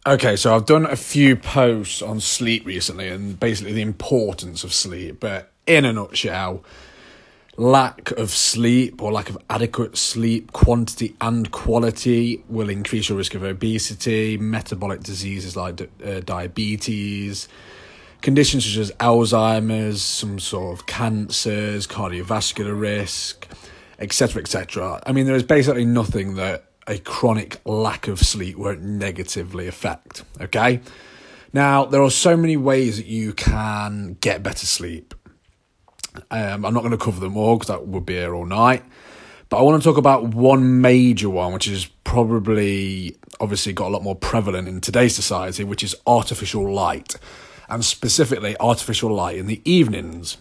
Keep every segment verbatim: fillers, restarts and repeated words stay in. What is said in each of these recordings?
Okay, so I've done a few posts on sleep recently and basically the importance of sleep, but in a nutshell, lack of sleep or lack of adequate sleep, quantity and quality, will increase your risk of obesity, metabolic diseases like uh, diabetes, conditions such as Alzheimer's, some sort of cancers, cardiovascular risk, et cetera, et cetera. I mean, there is basically nothing that a chronic lack of sleep won't negatively affect, okay? Now, there are so many ways that you can get better sleep. Um, I'm not going to cover them all because that would be here all night. But I want to talk about one major one, which is probably obviously got a lot more prevalent in today's society, which is artificial light, and specifically artificial light in the evenings.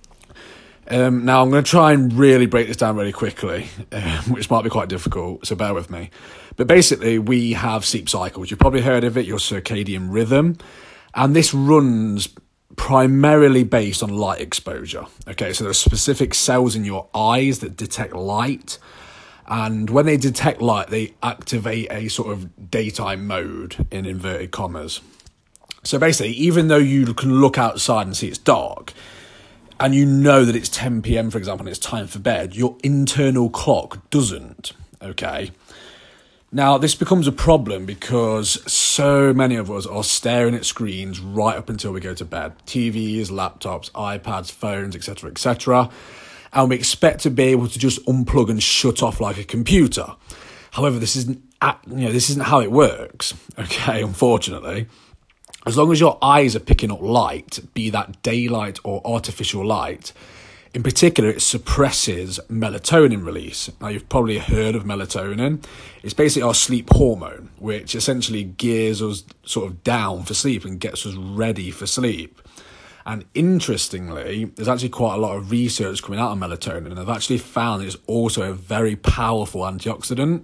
Um, now, I'm going to try and really break this down really quickly, um, which might be quite difficult, so bear with me. But basically, we have sleep cycles. You've probably heard of it, your circadian rhythm. And this runs primarily based on light exposure. Okay, so there are specific cells in your eyes that detect light. And when they detect light, they activate a sort of daytime mode, in inverted commas. So basically, even though you can look outside and see it's dark, and you know that it's ten p.m, for example, and it's time for bed, your internal clock doesn't, okay? Now, this becomes a problem because so many of us are staring at screens right up until we go to bed. T Vs, laptops, iPads, phones, et cetera, et cetera. And we expect to be able to just unplug and shut off like a computer. However, this isn't, you know, this isn't how it works, okay, unfortunately. As long as your eyes are picking up light, be that daylight or artificial light, in particular, it suppresses melatonin release. Now, you've probably heard of melatonin. It's basically our sleep hormone, which essentially gears us sort of down for sleep and gets us ready for sleep. And interestingly, there's actually quite a lot of research coming out on melatonin, and I've actually found it's also a very powerful antioxidant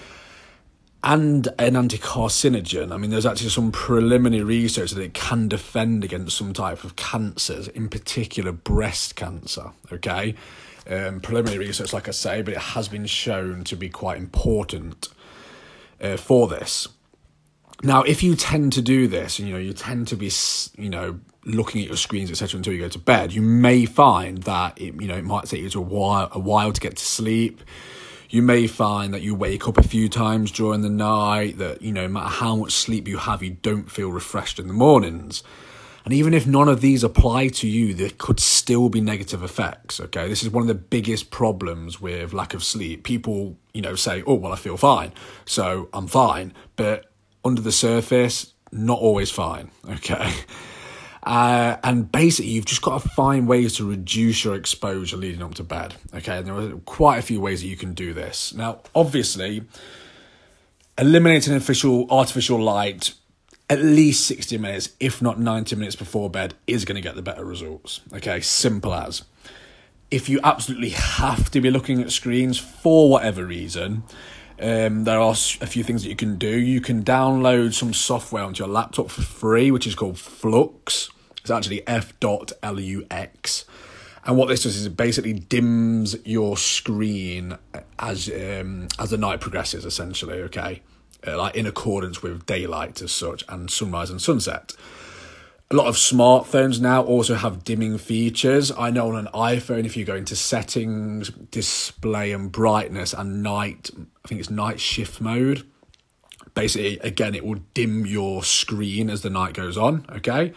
and an anti-carcinogen. I mean, there's actually some preliminary research that it can defend against some type of cancers, in particular breast cancer, okay? Um, preliminary research, like I say, but it has been shown to be quite important uh, for this. Now, if you tend to do this, you know, you tend to be, you know, looking at your screens, et cetera, until you go to bed, you may find that, it, you know, it might take you to a while, a while to get to sleep. You may find that you wake up a few times during the night, that, you know, no matter how much sleep you have, you don't feel refreshed in the mornings. And even if none of these apply to you, there could still be negative effects, okay? This is one of the biggest problems with lack of sleep. People, you know, say, oh, well, I feel fine, so I'm fine. But under the surface, not always fine, okay? Uh, and basically, you've just got to find ways to reduce your exposure leading up to bed, okay? And there are quite a few ways that you can do this. Now, obviously, eliminating artificial, artificial light at least sixty minutes, if not ninety minutes before bed, is going to get the better results, okay? Simple as. If you absolutely have to be looking at screens for whatever reason, Um, there are a few things that you can do. You can download some software onto your laptop for free, which is called Flux. It's actually F L U X. And what this does is it basically dims your screen as um, as the night progresses, essentially, okay? Uh, like in accordance with daylight as such, and sunrise and sunset. A lot of smartphones now also have dimming features. I know on an iPhone, if you go into settings, display and brightness and night, I think it's night shift mode. Basically, again, it will dim your screen as the night goes on, okay?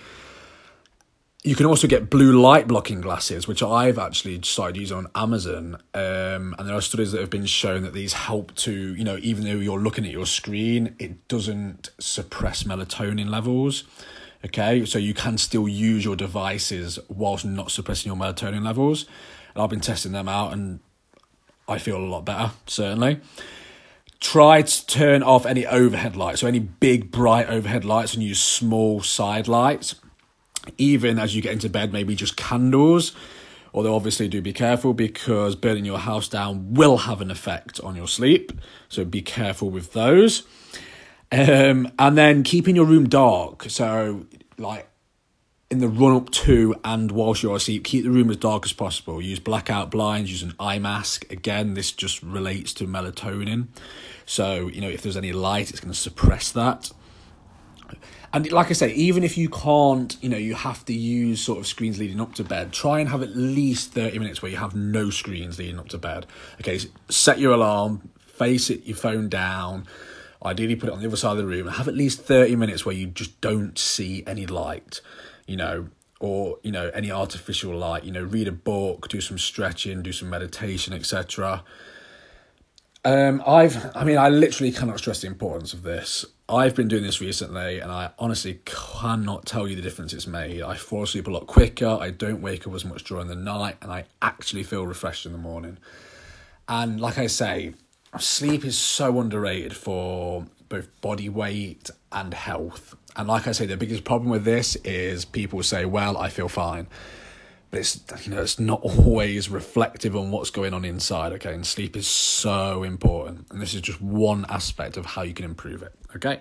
You can also get blue light blocking glasses, which I've actually started using on Amazon. Um, and there are studies that have been shown that these help to, you know, even though you're looking at your screen, it doesn't suppress melatonin levels. Okay, so you can still use your devices whilst not suppressing your melatonin levels. And I've been testing them out and I feel a lot better, certainly. Try to turn off any overhead lights, so any big bright overhead lights, and use small side lights. Even as you get into bed, maybe just candles. Although obviously do be careful because burning your house down will have an effect on your sleep. So be careful with those. Um, and then keeping your room dark. So like in the run up to and whilst you're asleep, keep the room as dark as possible. Use blackout blinds, use an eye mask. Again, this just relates to melatonin. So, you know, if there's any light, it's going to suppress that. And like I say, even if you can't, you know, you have to use sort of screens leading up to bed, try and have at least thirty minutes where you have no screens leading up to bed. Okay, so set your alarm, face it, your phone down, ideally put it on the other side of the room, and have at least thirty minutes where you just don't see any light, you know, or, you know, any artificial light, you know, read a book, do some stretching, do some meditation, et cetera. Um, I've, I mean, I literally cannot stress the importance of this. I've been doing this recently, and I honestly cannot tell you the difference it's made. I fall asleep a lot quicker, I don't wake up as much during the night, and I actually feel refreshed in the morning. And like I say, sleep is so underrated for both body weight and health. And like I say, the biggest problem with this is people say, well, I feel fine. But it's, you know, it's not always reflective on what's going on inside, okay? And sleep is so important. And this is just one aspect of how you can improve it, okay?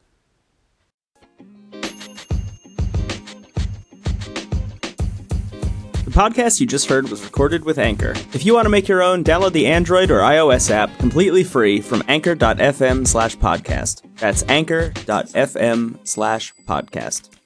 The podcast you just heard was recorded with Anchor. If you want to make your own, download the Android or iOS app completely free from anchor.fm slash podcast. That's anchor.fm slash podcast.